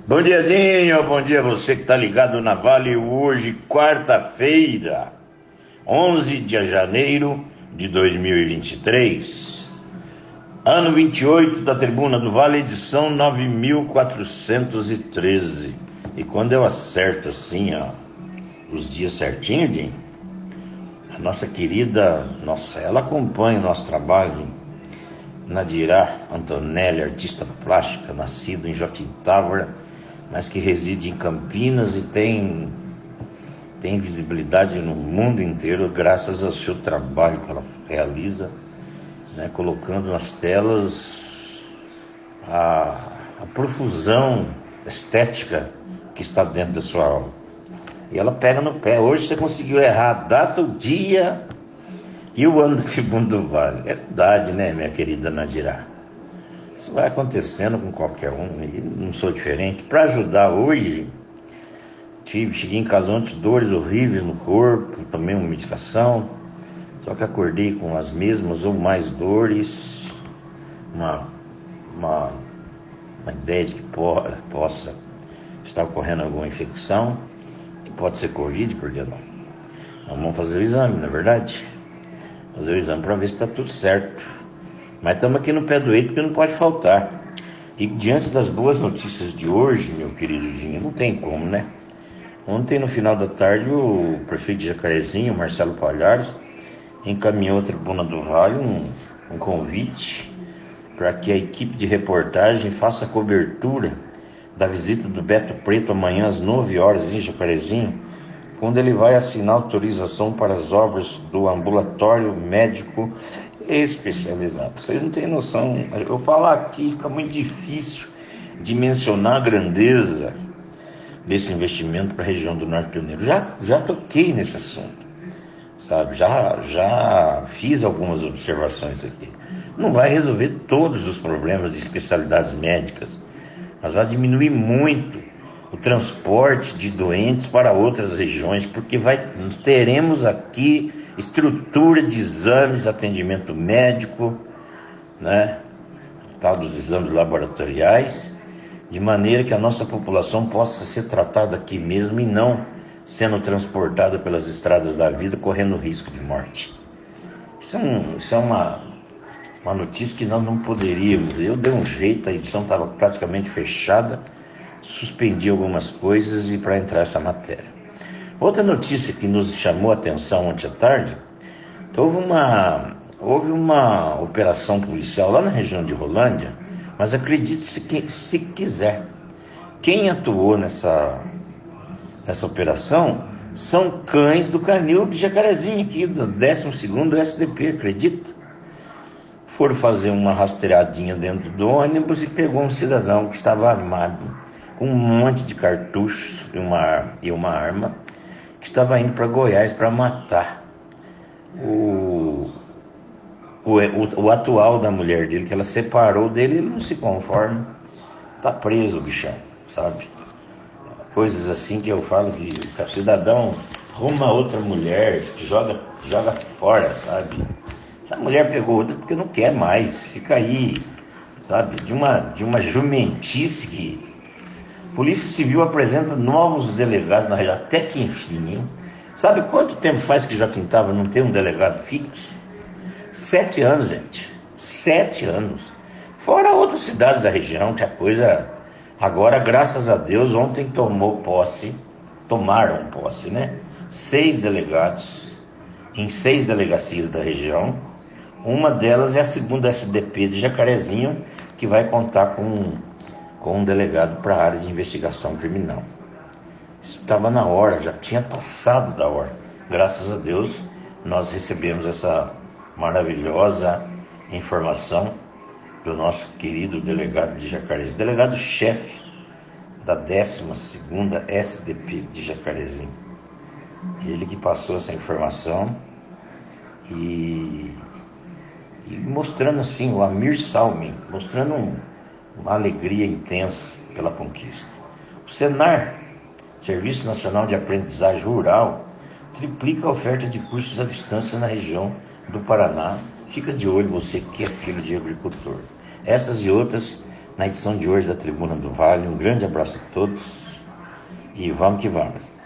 Bom diazinho, bom dia você que está ligado na Vale. Hoje, quarta-feira, 11 de janeiro de 2023, ano 28 da Tribuna do Vale, edição 9413. E quando eu acerto assim, ó, os dias certinho, Jim, a nossa querida, ela acompanha o nosso trabalho, Nadirá Antonelli, artista plástica, nascido em Joaquim Távora, mas que reside em Campinas e tem visibilidade no mundo inteiro graças ao seu trabalho que ela realiza, né, colocando nas telas a profusão estética que está dentro da sua alma. E ela pega no pé. Hoje você conseguiu errar a data, o dia e o ano do Tribuna do Vale. É verdade, né, minha querida Nadirá? Isso vai acontecendo com qualquer um, e não sou diferente. Para ajudar hoje, cheguei em casa ontem, dores horríveis no corpo, tomei uma medicação, só que acordei com as mesmas ou mais dores, uma ideia de que possa estar ocorrendo alguma infecção, e pode ser Covid, por que não? Então vamos fazer o exame, não é verdade? Fazer o exame para ver se está tudo certo. Mas estamos aqui no pé do eito, porque não pode faltar. E diante das boas notícias de hoje, meu querido Dinho, não tem como, né? Ontem, no final da tarde, o prefeito de Jacarezinho, Marcelo Palhares, encaminhou à Tribuna do Vale um convite para que a equipe de reportagem faça a cobertura da visita do Beto Preto amanhã às 9 horas em Jacarezinho, quando ele vai assinar autorização para as obras do ambulatório médico especializado. Vocês não têm noção. Eu falar aqui fica muito difícil de mencionar a grandeza desse investimento para a região do Norte Pioneiro. Já toquei nesse assunto, sabe? Já fiz algumas observações aqui. Não vai resolver todos os problemas de especialidades médicas, mas vai diminuir muito o transporte de doentes para outras regiões, porque teremos aqui estrutura de exames, atendimento médico, né? Tal dos exames laboratoriais, de maneira que a nossa população possa ser tratada aqui mesmo e não sendo transportada pelas estradas da vida, correndo risco de morte. Isso é uma notícia que nós não poderíamos. Eu dei um jeito, a edição estava praticamente fechada, suspendi algumas coisas e para entrar essa matéria. Outra notícia que nos chamou a atenção ontem à tarde, houve uma operação policial lá na região de Rolândia, mas acredite-se que, se quiser, quem atuou nessa operação são cães do canil de Jacarezinho, aqui do 12º SDP, acredita? Foram fazer uma rastreadinha dentro do ônibus e pegou um cidadão que estava armado com um monte de cartuchos e uma arma, que estava indo para Goiás para matar o atual da mulher dele, que ela separou dele, ele não se conforma, tá preso o bichão, sabe? Coisas assim que eu falo que o cidadão arruma outra mulher, joga fora, sabe? Essa mulher pegou outra porque não quer mais, fica aí, sabe? De uma jumentice que Polícia Civil apresenta novos delegados na região, até que enfim, hein? Sabe quanto tempo faz que Joaquim Távora não tem um delegado fixo? 7 anos, gente. 7 anos. Fora outras cidades da região, que a coisa... Agora, graças a Deus, ontem tomaram posse, né? 6 delegados em 6 delegacias da região. Uma delas é a 2ª SDP de Jacarezinho, que vai contar com um delegado para a área de investigação criminal. Isso estava na hora, já tinha passado da hora. Graças a Deus, nós recebemos essa maravilhosa informação do nosso querido delegado de Jacarezinho, delegado-chefe da 12ª SDP de Jacarezinho. Ele que passou essa informação e mostrando assim, o Amir Salmin, mostrando uma alegria intensa pela conquista. O Senar, Serviço Nacional de Aprendizagem Rural, triplica a oferta de cursos à distância na região do Paraná. Fica de olho, você que é filho de agricultor. Essas e outras na edição de hoje da Tribuna do Vale. Um grande abraço a todos e vamos que vamos.